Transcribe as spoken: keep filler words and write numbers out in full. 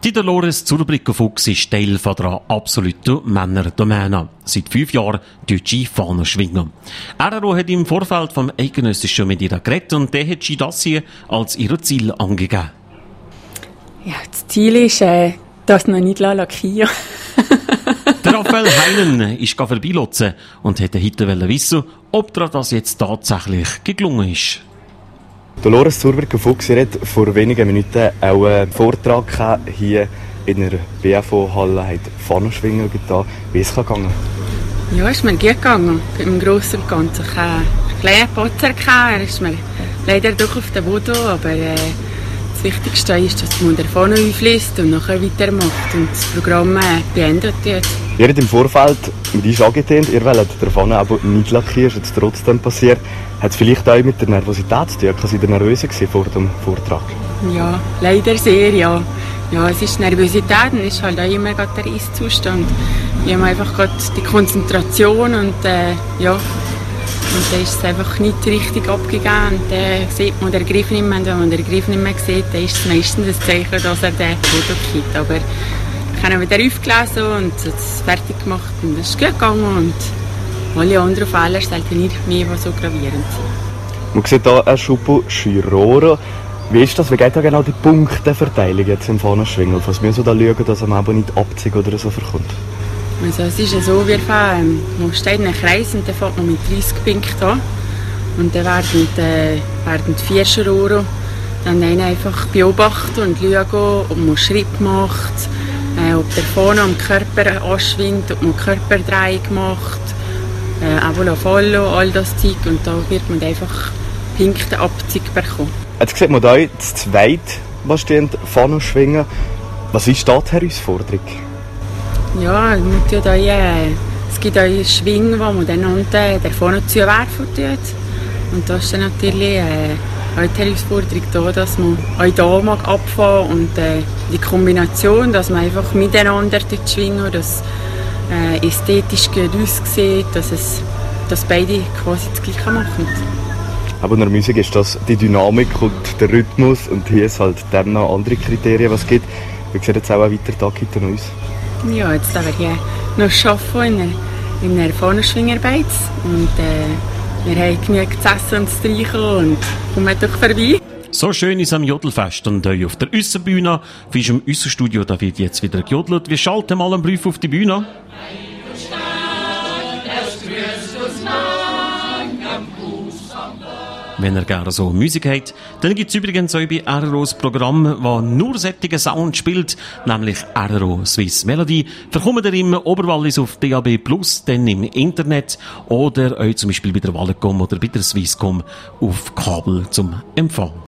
Die Dolores Zurbriggen-Fuchs ist Teil von der absoluten Männerdomäne. Seit fünf Jahren deutsche Fahnen schwingen. R R O hat im Vorfeld vom Eidgenössischen mit ihr geredet und der hat sie das hier als ihr Ziel angegeben. Ja, das Ziel ist, äh, dass noch nicht lackieren. Der Raphael Heinen ist vorbeilotsen und wollte heute wissen, ob dir das jetzt tatsächlich gelungen ist. Dolores Zurbriggen-Fuchs hat vor wenigen Minuten auch einen Vortrag hier in der B F O-Halle, hat Fahnenschwingen getan. Wie ist es gegangen? Ja, es ist mir gut gegangen. Im Großen und Ganzen. Ich hatte einen kleinen Patzer, er ist mir leider doch auf den Boden, aber äh, das Wichtigste ist, dass man der Fahne einfließt und nachher weitermacht und das Programm äh, beendet wird. Ihr habt im Vorfeld mit uns angetan, ihr wollt der Fahne aber nicht lackieren, ist jetzt trotzdem passiert. Hat es vielleicht auch mit der Nervosität zu tun? Seid ihr nervös vor dem Vortrag? Ja, leider sehr, ja. Ja, es ist Nervosität und es ist halt auch immer gerade der Eiszustand. Wir haben einfach gerade die Konzentration und äh, ja, und dann ist es einfach nicht richtig abgegangen. Und dann sieht man den Griff nicht mehr. Und wenn man den Griff nicht mehr sieht, dann ist es meistens das Zeichen, dass er den Foto kriegt. Aber ich habe ihn wieder aufgelesen und es fertig gemacht und es ist gut gegangen. Und alle anderen Fehler sollten nicht mehr so gravierend sein. Man sieht hier ein Schuppo Giroro. Wie ist das? Wie geht da genau die Punkteverteilung jetzt im Fahnenschwingen? Was müssen wir da schauen, dass man aber nicht abzieht oder so verkommt? Also es ist ja so, wir fahren, man steht in einem Kreis und dann fängt man mit dreißig Punkten an. Und dann werden, äh, werden die vier Giroro dann einfach beobachten und schauen, ob man Schritt macht, äh, ob der Fahne am Körper anschwingt, ob man Körperdrehung macht, äh, auch Follow, all das Zeug. Und da wird man einfach Punkteabzug bekommen. Jetzt sieht man hier das zweite, was steht, Fahnenschwingen. Was ist da die Herausforderung? Ja, man tut auch, äh, es gibt auch einen Schwing, wo man dann unten der Fahne zuwerfen tut. Und da ist dann natürlich äh, auch die Herausforderung da, dass man auch hier mag abfahren und äh, die Kombination, dass man einfach miteinander schwingen, dass äh, ästhetisch gut aussieht, dass, es, dass beide quasi das Gleiche machen. Aber in der Musik ist das die Dynamik und der Rhythmus und hier ist halt dann noch andere Kriterien, was es gibt. Wie sieht jetzt auch ein weiterer Tag hinter uns? Ja, jetzt werden wir hier noch arbeiten in einer, in einer Fahnenschwingarbeit und äh, wir haben genug zu essen und zu trinken und kommen doch vorbei. So schön ist am Jodelfest und hier auf der Aussenbühne. Für uns im Aussenstudio, da wird jetzt wieder gejodelt. Wir schalten mal einen Brief auf die Bühne. Wenn ihr gerne so Musik habt, dann gibt es übrigens auch bei R R O ein Programm, das nur solche Sound spielt, nämlich R R O Swiss Melody. Verkommt ihr im Oberwallis auf D A B plus, dann im Internet oder auch zum Beispiel bei der Walecom oder bei der Swisscom auf Kabel zum Empfang.